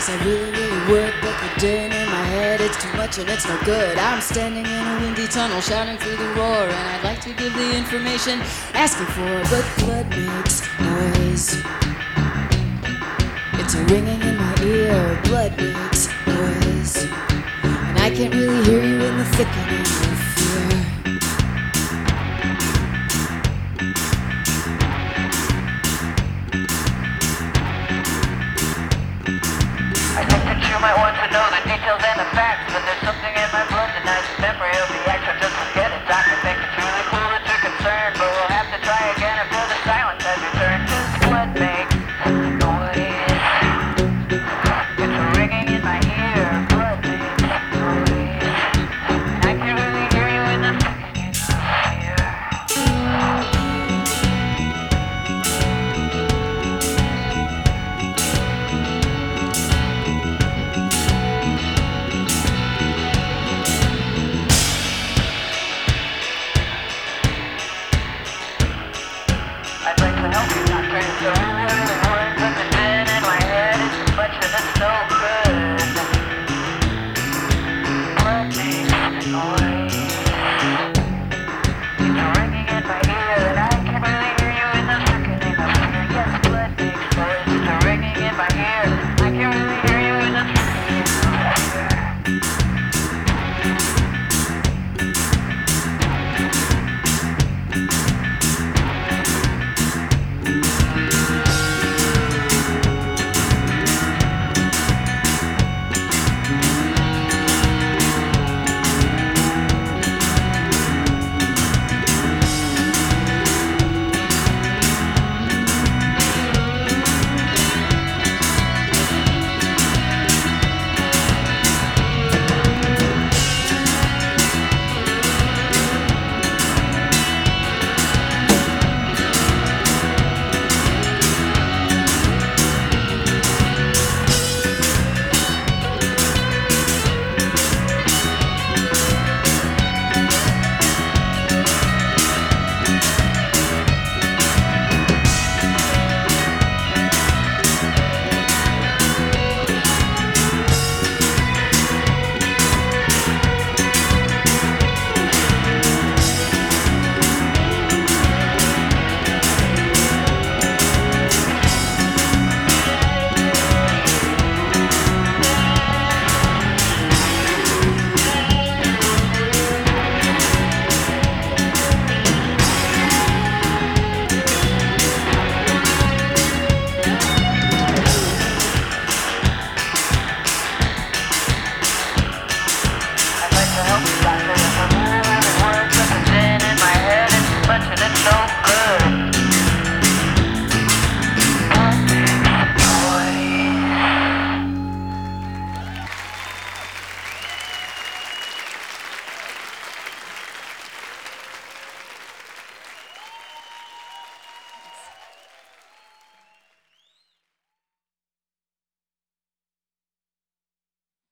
I really, really would, but the din in my head, it's too much and it's no good. I'm standing in a windy tunnel, shouting through the roar, and I'd like to give the information asking for, but blood makes noise. It's a ringing in my ear, blood makes noise, and I can't really hear you in the thickening of fear. I think that you might want to know the details and the facts, but there's something in my blood tonight's memory of the act, so just forget it. Doc, I think it's really cool that you're concerned, but we'll have to try again if the silence has returned. Cause blood makes noise. It's a ringing in my ear. Blood makes noise. And I can really hear you in the thickening of fear. I'd like to help you, Doctor. So